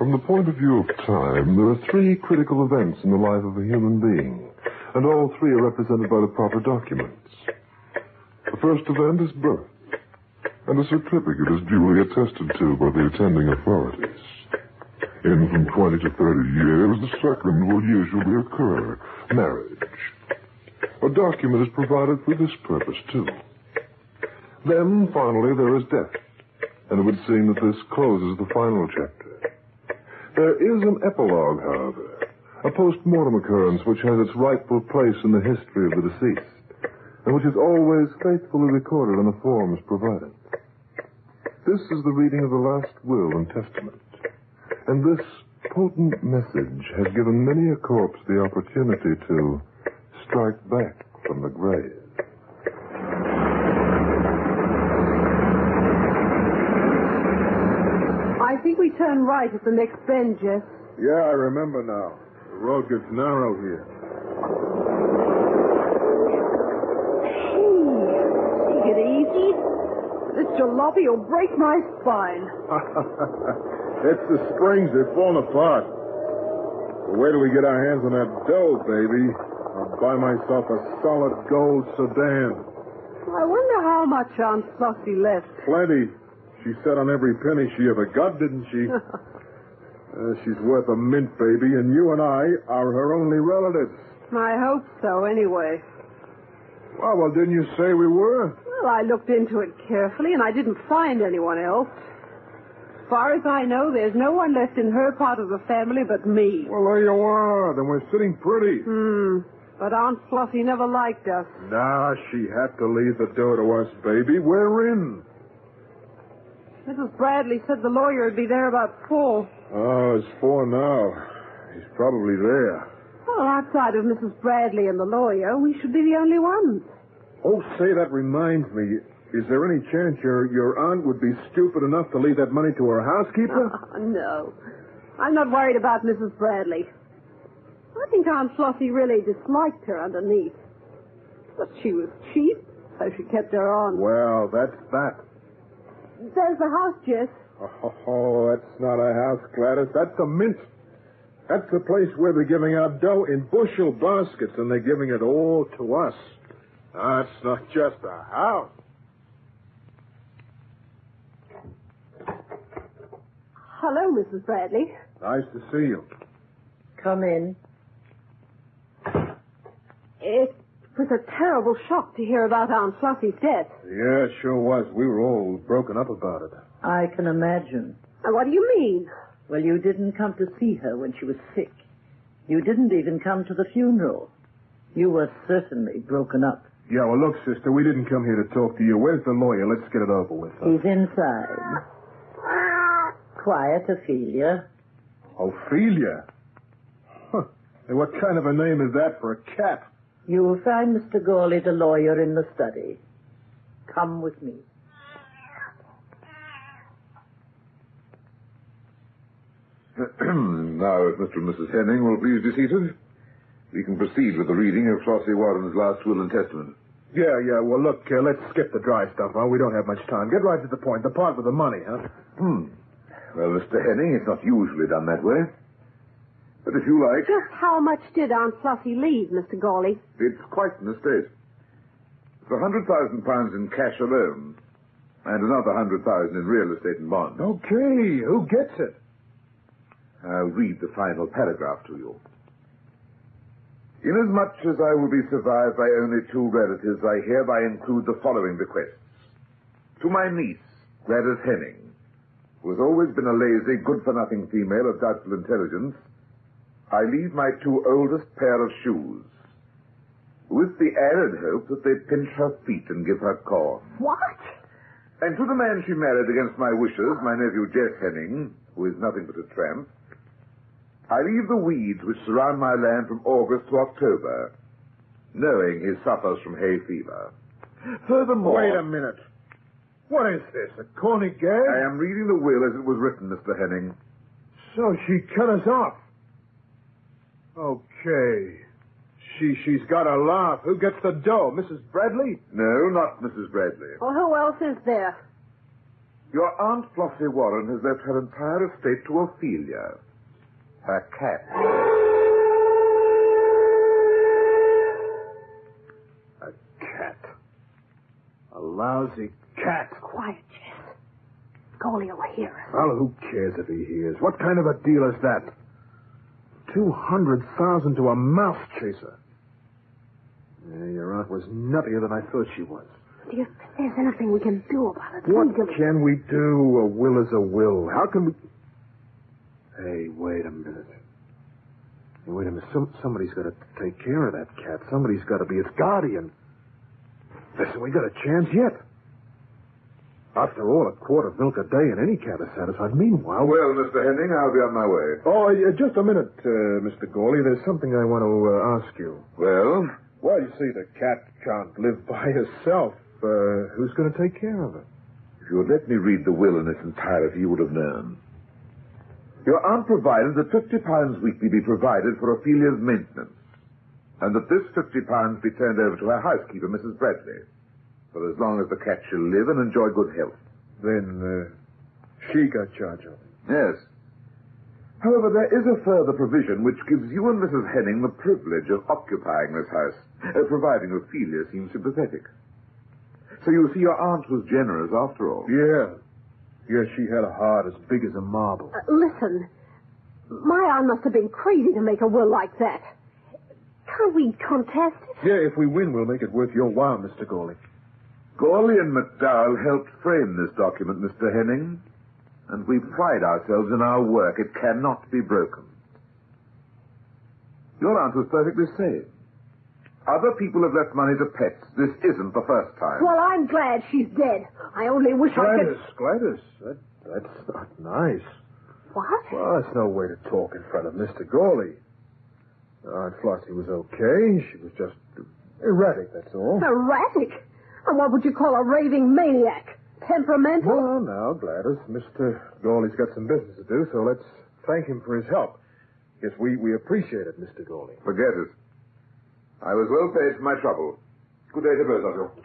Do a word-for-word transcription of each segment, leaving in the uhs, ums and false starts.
From the point of view of time, there are three critical events in the life of a human being, and all three are represented by the proper documents. The first event is birth, and a certificate is duly attested to by the attending authorities. In from twenty to thirty years, the second will usually occur, marriage. A document is provided for this purpose, too. Then, finally, there is death, and it would seem that this closes the final chapter. There is an epilogue, however, a post-mortem occurrence which has its rightful place in the history of the deceased, and which is always faithfully recorded on the forms provided. This is the reading of the last will and testament, and this potent message has given many a corpse the opportunity to strike back from the grave. I think we turn right at the next bend, Jess. Yeah, I remember now. The road gets narrow here. Gee, take it easy. This jalopy will break my spine. It's the springs. They've fallen apart. Well, wait till we get our hands on that dough, baby. I'll buy myself a solid gold sedan. I wonder how much Aunt Flossie left. Plenty. She said on every penny she ever got, didn't she? uh, she's worth a mint, baby, and you and I are her only relatives. I hope so, anyway. Well, well, didn't you say we were? Well, I looked into it carefully, and I didn't find anyone else. As far as I know, there's no one left in her part of the family but me. Well, there you are. Then we're sitting pretty. Hmm. But Aunt Flossie never liked us. Nah, she had to leave the door to us, baby. We're in. Missus Bradley said the lawyer would be there about four. Oh, it's four now. He's probably there. Well, outside of Missus Bradley and the lawyer, we should be the only ones. Oh, say, that reminds me. Is there any chance your, your aunt would be stupid enough to leave that money to her housekeeper? Oh, no. I'm not worried about Missus Bradley. I think Aunt Flossie really disliked her underneath. But she was cheap, so she kept her on. Well, that's that. There's the house, Jess. Oh, oh, that's not a house, Gladys. That's a mint. That's the place where they're giving out dough in bushel baskets, and they're giving it all to us. That's not just a house. Hello, Missus Bradley. Nice to see you. Come in. It was a terrible shock to hear about Aunt Flossie's death. Yeah, it sure was. We were all broken up about it. I can imagine. Now, what do you mean? Well, you didn't come to see her when she was sick. You didn't even come to the funeral. You were certainly broken up. Yeah, well, look, sister, we didn't come here to talk to you. Where's the lawyer? Let's get it over with. Huh? He's inside. Quiet, Ophelia. Ophelia? Huh. Hey, what kind of a name is that for a cat? You will find Mister Gawley, the lawyer, in the study. Come with me. Now, if Mister and Missus Henning will please be seated, we can proceed with the reading of Flossie Warren's last will and testament. Yeah, yeah, well, look, uh, let's skip the dry stuff, huh? We don't have much time. Get right to the point. The part with the money, huh? Hmm. Well, Mister Henning, it's not usually done that way. But if you like... Just how much did Aunt Flossie leave, Mister Gawley? It's quite an estate. It's a hundred thousand pounds in cash alone, and another hundred thousand in real estate and bonds. Okay, who gets it? I'll read the final paragraph to you. Inasmuch as I will be survived by only two relatives, I hereby include the following bequests. To my niece, Gladys Henning, who has always been a lazy, good-for-nothing female of doubtful intelligence, I leave my two oldest pair of shoes, with the added hope that they pinch her feet and give her corn. What? And to the man she married against my wishes, my nephew Jess Henning, who is nothing but a tramp, I leave the weeds which surround my land from August to October, knowing he suffers from hay fever. Furthermore... Wait a minute. What is this, a corny gag? I am reading the will as it was written, Mister Henning. So she cut us off. Okay. She, she's got a laugh. Who gets the dough? Missus Bradley? No, not Missus Bradley. Well, who else is there? Your Aunt Flossie Warren has left her entire estate to Ophelia, her cat. A cat. A lousy cat. Quiet, Jess. Goley will hear us. Well, who cares if he hears? What kind of a deal is that? Two hundred thousand to a mouse chaser. Yeah, your aunt was nuttier than I thought she was. Do you think there's anything we can do about it? What legally? can we do? A will is a will. How can we... Hey, wait a minute. Hey, wait a minute. Some, somebody's got to take care of that cat. Somebody's got to be its guardian. Listen, we got a chance yet. After all, a quart of milk a day and any cat is satisfied. Meanwhile... Well, Mister Henning, I'll be on my way. Oh, uh, just a minute, uh, Mister Gawley. There's something I want to uh, ask you. Well? Well, you see, the cat can't live by herself. Uh, who's going to take care of her? If you had let me read the will in its entirety, you would have known. Your aunt provided that fifty pounds weekly be provided for Ophelia's maintenance, and that this fifty pounds be turned over to her housekeeper, Missus Bradley, for as long as the cat shall live and enjoy good health. Then uh, she got charge of it. Yes. However, there is a further provision which gives you and Missus Henning the privilege of occupying this house, uh, providing Ophelia seems sympathetic. So you see, your aunt was generous after all. Yeah. Yeah, she had a heart as big as a marble. Uh, listen, my aunt must have been crazy to make a will like that. Can't we contest it? Yeah, if we win, we'll make it worth your while, Mister Gawley. Gawley and McDowell helped frame this document, Mister Henning, and we pride ourselves in our work. It cannot be broken. Your aunt was perfectly sane. Other people have left money to pets. This isn't the first time. Well, I'm glad she's dead. I only wish Gladys, I could... Gladys, that, that's not nice. What? Well, that's no way to talk in front of Mister Gawley. Aunt Flossie was okay. She was just erratic, that's all. Erratic? And what would you call a raving maniac? Temperamental? Well, now, Gladys, Mister Gawley's got some business to do, so let's thank him for his help. Yes, we, we appreciate it, Mister Gawley. Forget it. I was well paid for my trouble. Good day to both of you.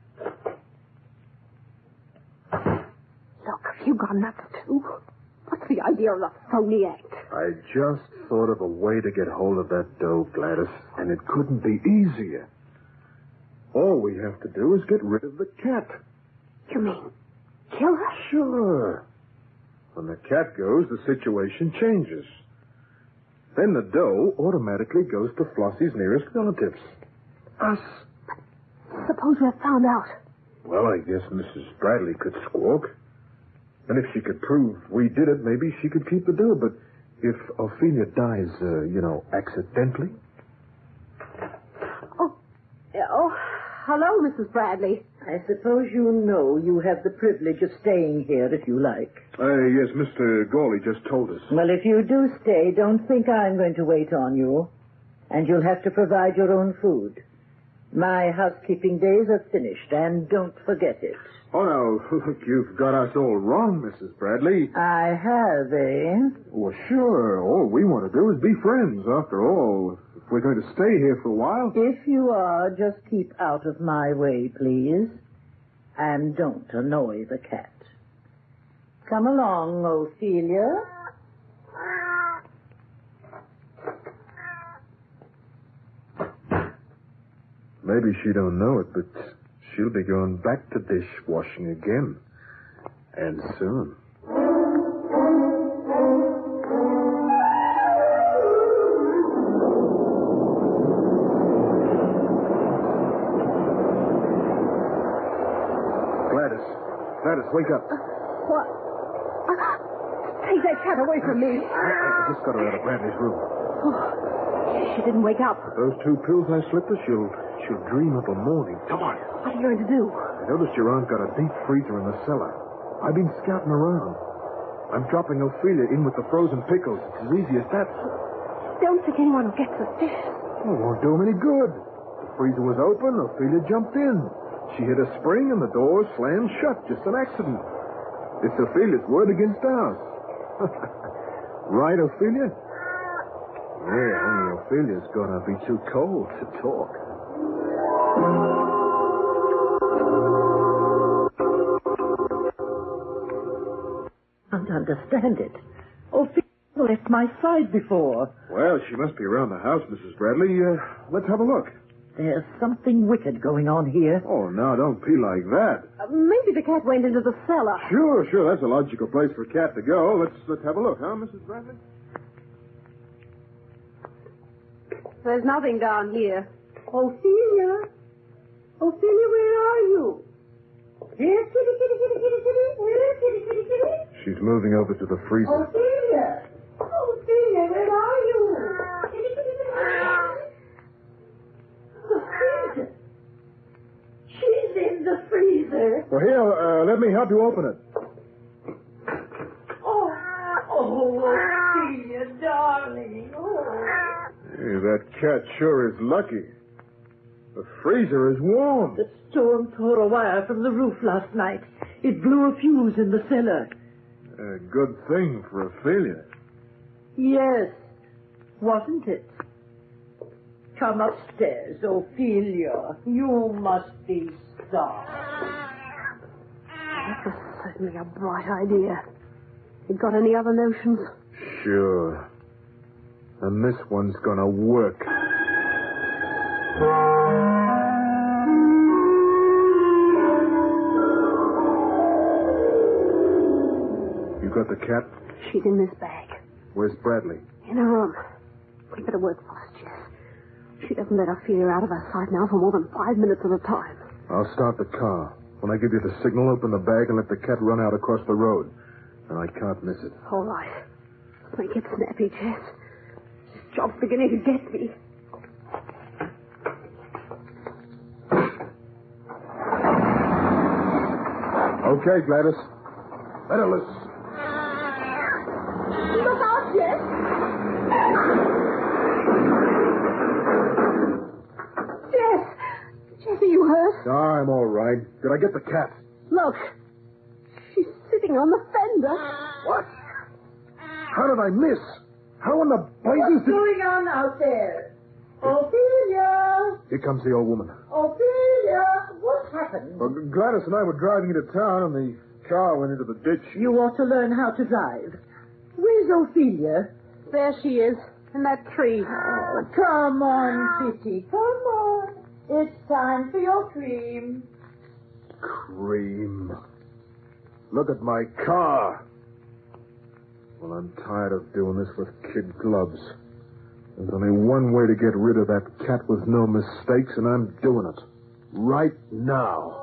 Look, have you gone nuts too? What's the idea of the phony act? I just thought of a way to get hold of that dough, Gladys, and it couldn't be easier. All we have to do is get rid of the cat. You mean kill her? Sure. When the cat goes, the situation changes. Then the dough automatically goes to Flossie's nearest relatives. Us. Suppose we're found out. Well, I guess Missus Bradley could squawk. And if she could prove we did it, maybe she could keep the dough. But if Ophelia dies, uh, you know, accidentally... Oh, oh, hello, Missus Bradley. I suppose you know you have the privilege of staying here if you like. Uh, yes, Mister Gawley just told us. Well, if you do stay, don't think I'm going to wait on you. And you'll have to provide your own food. My housekeeping days are finished, and don't forget it. Oh, no, look, you've got us all wrong, Missus Bradley. I have, eh? Well, sure. All we want to do is be friends, after all. If we're going to stay here for a while. If you are, just keep out of my way, please. And don't annoy the cat. Come along, Ophelia. Maybe she don't know it, but she'll be going back to dishwashing again. And soon. Gladys. Gladys, wake up. What? Take that cat away from me. I, I just got her out of Bradley's room. Oh, she didn't wake up. Those two pills I slipped her, she'll, she'll dream of the morning. Come on. What are you going to do? I noticed your aunt got a deep freezer in the cellar. I've been scouting around. I'm dropping Ophelia in with the frozen pickles. It's as easy as that. Don't think anyone will get suspicious. Well, it won't do him any good. The freezer was open. Ophelia jumped in. She hit a spring and the door slammed shut. Just an accident. It's Ophelia's word against ours. Right, Ophelia? Yeah, only Ophelia's gonna be too cold to talk. understand it. Ophelia left my side before. Well, she must be around the house, Missus Bradley. Uh, let's have a look. There's something wicked going on here. Oh, now, don't be like that. Uh, maybe the cat went into the cellar. Sure, sure, that's a logical place for a cat to go. Let's let's have a look, huh, Missus Bradley? There's nothing down here. Ophelia? Ophelia, where are you? Here, kitty, kitty, kitty, kitty, kitty. Here, kitty, kitty, kitty. She's moving over to the freezer. Ophelia! Ophelia, where are you? Kitty, kitty, kitty, kitty. The freezer. She's in the freezer. Well, here, uh, let me help you open it. Oh, oh, Ophelia, darling. Oh. Hey, that cat sure is lucky. The freezer is warm. The storm tore a wire from the roof last night. It blew a fuse in the cellar. A good thing for Ophelia. Yes, wasn't it? Come upstairs, Ophelia. You must be starved. That was certainly a bright idea. You got any other notions? Sure. And this one's gonna work. You got the cat? She's in this bag. Where's Bradley? In her room. We better work fast, Jess. She doesn't let Ophelia out of her sight now for more than five minutes at a time. I'll start the car. When I give you the signal, open the bag and let the cat run out across the road. And I can't miss it. All right. Make it snappy, Jess. This job's beginning to get me. Okay, Gladys. Let her loose. Look out, Jess. Jess. Jess, are you hurt? I'm all right. Did I get the cat? Look. She's sitting on the fender. What? How did I miss? How in the blazes What's did... going on out there? Ophelia! Here comes the old woman. Ophelia! What happened? Well, Gladys and I were driving into town, and the car went into the ditch. You ought to learn how to drive. Where's Ophelia? There she is, in that tree. Oh, come on, Kitty. Come on. It's time for your cream. Cream. Look at my car. Well, I'm tired of doing this with kid gloves. There's only one way to get rid of that cat with no mistakes, and I'm doing it. Right now.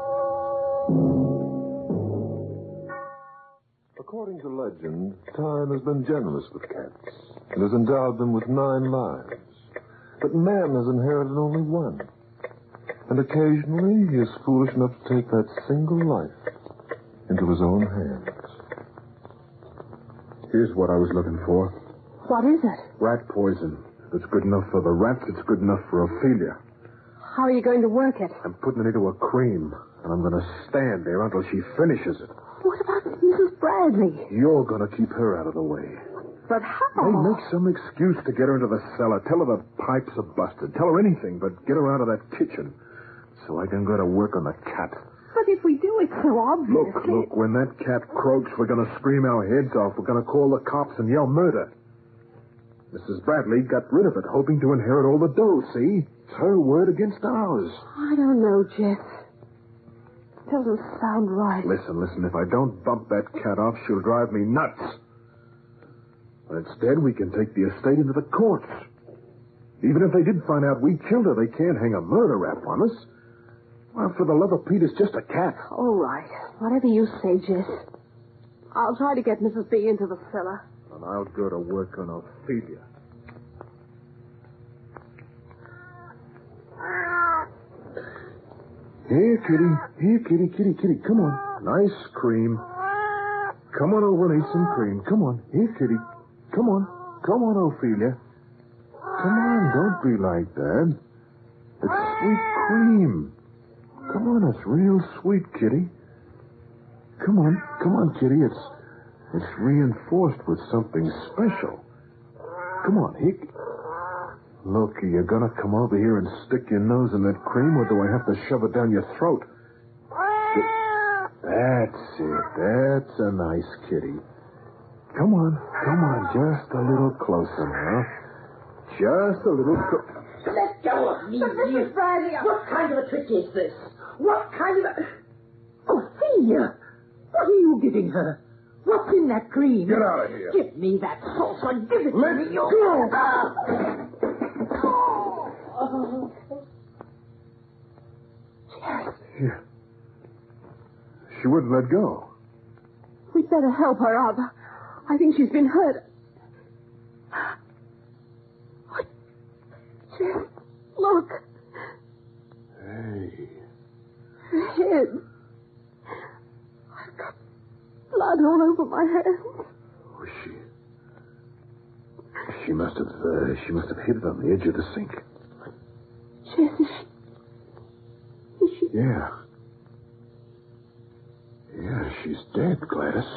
According to legend, time has been generous with cats and has endowed them with nine lives. But man has inherited only one. And occasionally he is foolish enough to take that single life into his own hands. Here's what I was looking for. What is it? Rat poison. If it's good enough for the rats, it's good enough for Ophelia. How are you going to work it? I'm putting it into a cream, and I'm going to stand there until she finishes it. What about Missus Bradley? You're going to keep her out of the way. But how? Hey, make some excuse to get her into the cellar. Tell her the pipes are busted. Tell her anything, but get her out of that kitchen so I can go to work on the cat. But if we do it so obviously... Look, look, when that cat croaks, we're going to scream our heads off. We're going to call the cops and yell murder. Missus Bradley got rid of it, hoping to inherit all the dough, see? It's her word against ours. I don't know, Jeff. It doesn't sound right. Listen, listen, if I don't bump that cat off, she'll drive me nuts. But instead, we can take the estate into the courts. Even if they did find out we killed her, they can't hang a murder rap on us. Well, for the love of Pete, it's just a cat. All right. Whatever you say, Jess. I'll try to get Missus B into the cellar. And I'll go to work on Ophelia. Here, kitty. Here, kitty, kitty, kitty. Come on. Nice cream. Come on over and eat some cream. Come on. Here, kitty. Come on. Come on, Ophelia. Come on. Don't be like that. It's sweet cream. Come on. It's real sweet, kitty. Come on. Come on, kitty. It's it's reinforced with something special. Come on. Here. Look, are you going to come over here and stick your nose in that cream, or do I have to shove it down your throat? That's it. That's a nice kitty. Come on. Come on. Just a little closer now. Just a little closer. Let go of me. But Missus Bradley, What kind of a trick is this? What kind of a... Ophelia! What are you giving her? What's in that cream? Get out of here. Give me that saucer. Give it Let to me. You... go. Oh. Here. She wouldn't let go. we'd better help her up. I think she's been hurt. What? Jess, look. Hey. Her head. I've got blood all over my hands. Oh, she... She must have, uh, she must have hit it on the edge of the sink. Jess, is she... Is she... Yeah. Yeah, she's dead, Gladys.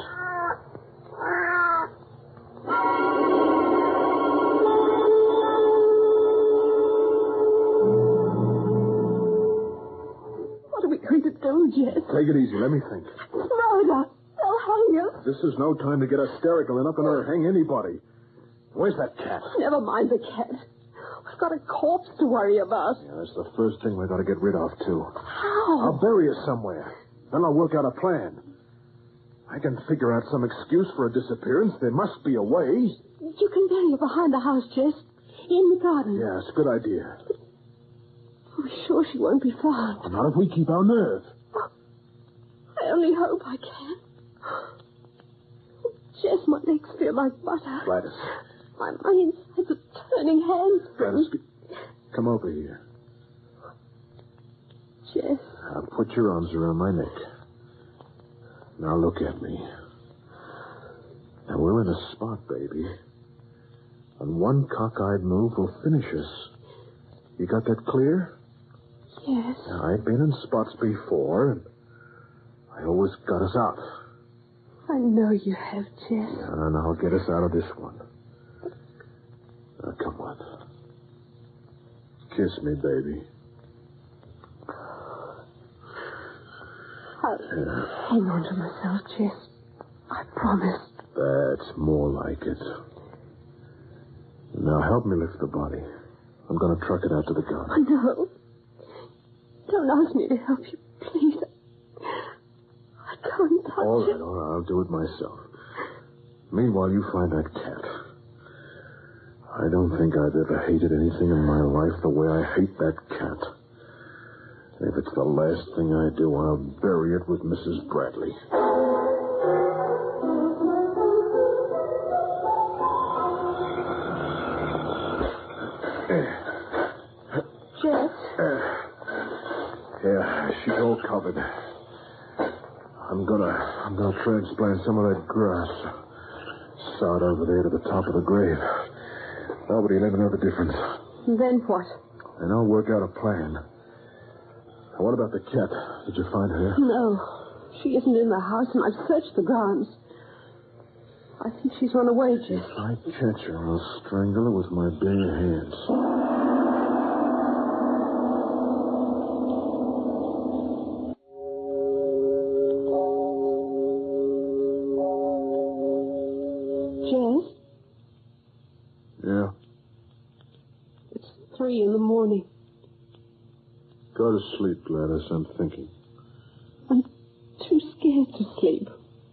What are we going to do, Jess? Take it easy. Let me think. Murder. They'll hang us. This is no time to get hysterical. They're not going to hang anybody. Where's that cat? Never mind the cat. We've got a corpse to worry about. Yeah, that's the first thing we've got to get rid of, too. How? I'll bury her somewhere. Then I'll work out a plan. I can figure out some excuse for a disappearance. There must be a way. You can bury her behind the house, Jess. In the garden. Yeah, it's a good idea. Are we sure she won't be found? Not if we keep our nerve. Oh, I only hope I can. Jess, my legs feel like butter. Gladys. My, my insides are turning hands. Gladys, come over here. Jess. Now put your arms around my neck. Now look at me. Now we're in a spot, baby. And one cockeyed move will finish us. You got that clear? Yes. Now, I've been in spots before, and I always got us out. I know you have, Jess. And I'll get us out of this one. Now, come on. Kiss me, baby. I'll Yeah. hang on to myself, Jess. I promise. That's more like it. Now, help me lift the body. I'm going to truck it out to the garden. No. Don't ask me to help you, please. I can't touch All it. right, all right. I'll do it myself. Meanwhile, you find that cat. I don't think I've ever hated anything in my life the way I hate that cat. If it's the last thing I do, I'll bury it with Missus Bradley. Jess? Yeah, she's all covered. I'm gonna, I'm gonna transplant some of that grass. Sod over there to the top of the grave. Nobody'll ever know the difference. Then what? And I'll work out a plan. Now, what about the cat? Did you find her? No. She isn't in the house, and I've searched the grounds. I think she's run away, Jess. If I catch her, I'll strangle her with my bare hands. Jess? Yeah? It's three in the morning. Go to sleep, Gladys. I'm thinking. I'm too scared to sleep.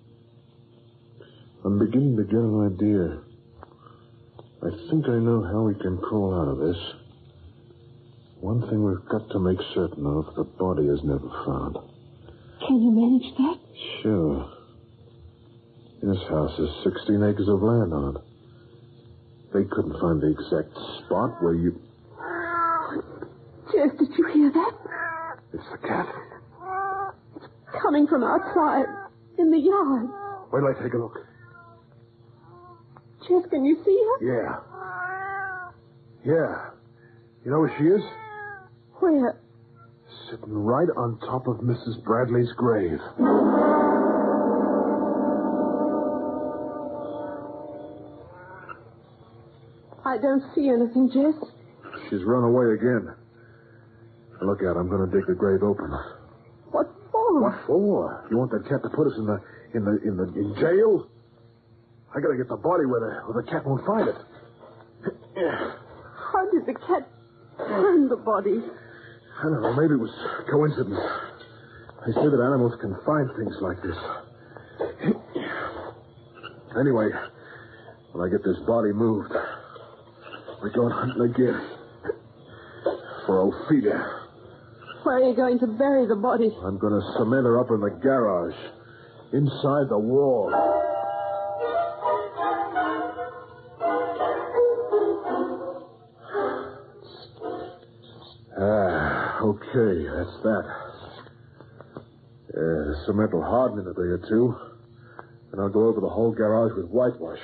I'm beginning to get an idea. I think I know how we can crawl out of this. One thing we've got to make certain of, the body is never found. Can you manage that? Sure. This house has sixteen acres of land on it. They couldn't find the exact spot where you... Jess, did you hear that? It's the cat. It's coming from outside, in the yard. Wait till I take a look. Jess, can you see her? Yeah. Yeah. You know where she is? Where? Sitting right on top of Missus Bradley's grave. I don't see anything, Jess. She's run away again. Look out, I'm going to dig the grave open. What for? What for? You want that cat to put us in the in the in the in jail? I gotta get the body where the, where the cat won't find it. How did the cat find the body? I don't know. Maybe it was coincidence. They say that animals can find things like this. Anyway, when I get this body moved, we're going hunting again. For Ophelia. Where are you going to bury the body? I'm going to cement her up in the garage. Inside the wall. Ah, okay, that's that. Yeah, the cement will harden in a day or two. And I'll go over the whole garage with whitewash.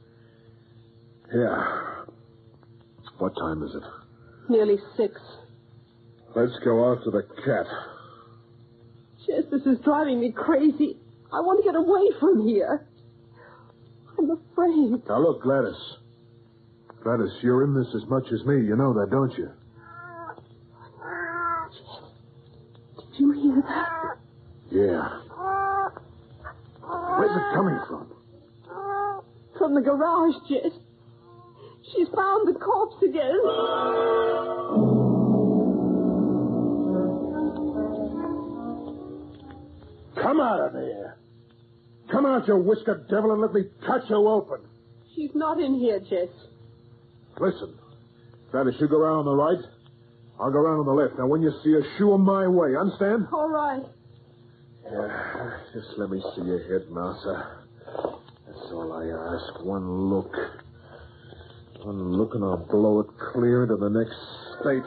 Yeah. What time is it? Nearly six. Let's go out to the cat. Jess, this is driving me crazy. I want to get away from here. I'm afraid. Now, look, Gladys. Gladys, you're in this as much as me. You know that, don't you? Did you hear that? Yeah. Where's it coming from? From the garage, Jess. She's found the corpse again. Come out of there. Come out, you whiskered devil, and let me cut you open. She's not in here, Jess. Listen. Gladys, you go around on the right. I'll go around on the left. Now, when you see her, shoo 'em my way. Understand? All right. Yeah, just let me see your head, Mouser. That's all I ask. One look. One look and I'll blow it clear into the next state.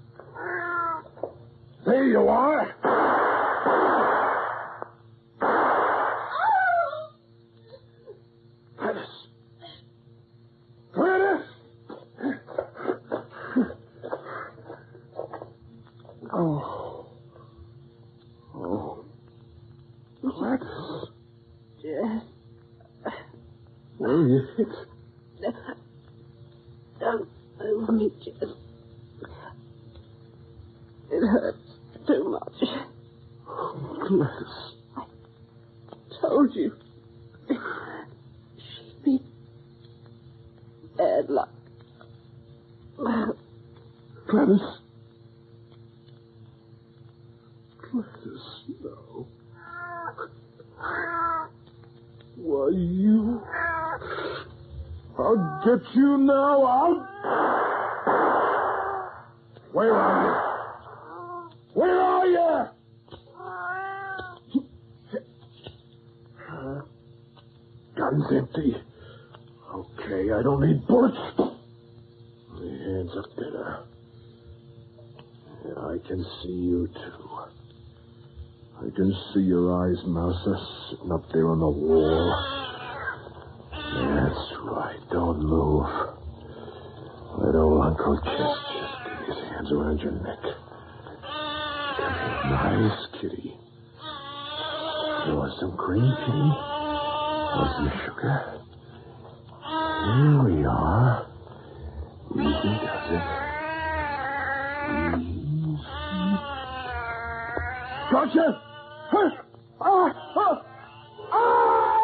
There you are. Gladys. Gladys. Oh. Oh. Gladys. Jess. Where are you hit? Don't move me, Jess. It hurts too much. Oh, Gladys. I told you. She'd be bad luck. Gladys. Gladys, no. Why, you... I'll get you now. I'll... Where are you? Where are you? Gun's empty. Okay, I don't need bullets. My hands are better. And I can see you, too. I can see your eyes, Mouser, sitting up there on the wall. That's right. Don't move. Let old Uncle Chess just get his hands around your neck. Come here, nice kitty. You want some cream, kitty? Want some sugar? Here we are. Easy does it. Easy. Gotcha! Huh? Ah! Ah! Ah!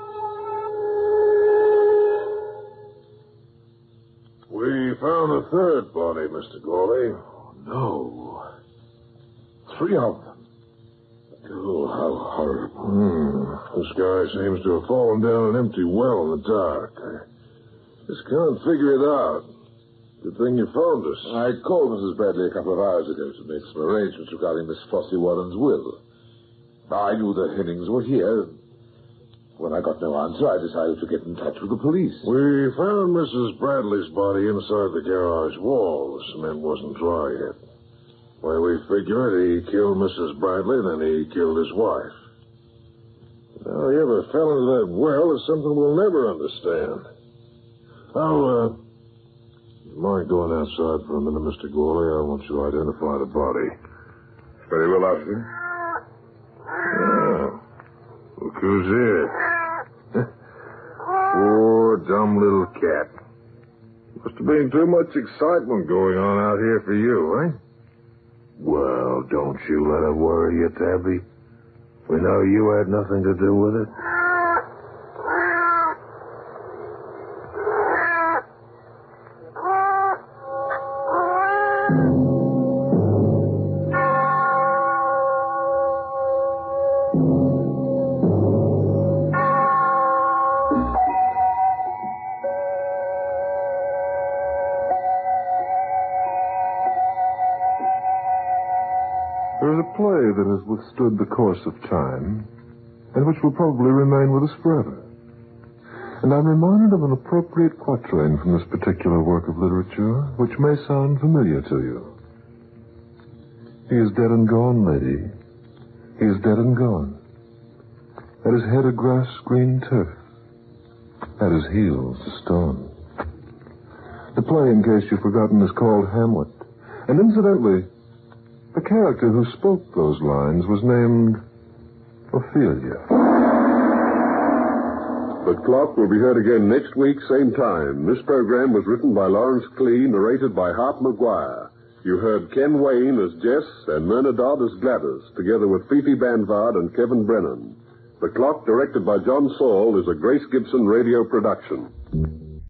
We found a third body, Mister Gawley. Oh, no. Three of them. Oh, how horrible. Hmm. This guy seems to have fallen down an empty well in the dark. I just can't figure it out. Good thing you phoned us. I called Missus Bradley a couple of hours ago to make some arrangements regarding Miss Flossie Warren's will. I knew the Hennings were here. When I got no answer, I decided to get in touch with the police. We found Missus Bradley's body inside the garage wall. The cement wasn't dry yet. Well, we figured he killed Missus Bradley, then he killed his wife. How he ever fell into that well is something we'll never understand. How, uh, you mind going outside for a minute, Mister Gawley? I want you to identify the body. Very well, officer. Oh. Look who's here. Poor, dumb little cat. Must have been too much excitement going on out here for you, eh? Well, don't you let it worry you, Tabby. We know you had nothing to do with it. There is a play that has withstood the course of time and which will probably remain with us forever. And I'm reminded of an appropriate quatrain from this particular work of literature, which may sound familiar to you. He is dead and gone, lady. He is dead and gone. At his head a grass-green turf. At his heels a stone. The play, in case you've forgotten, is called Hamlet. And incidentally, the character who spoke those lines was named Ophelia. The Clock will be heard again next week, same time. This program was written by Lawrence Klee, narrated by Hart McGuire. You heard Ken Wayne as Jess and Myrna Dodd as Gladys, together with Fifi Banvard and Kevin Brennan. The Clock, directed by John Saul, is a Grace Gibson radio production.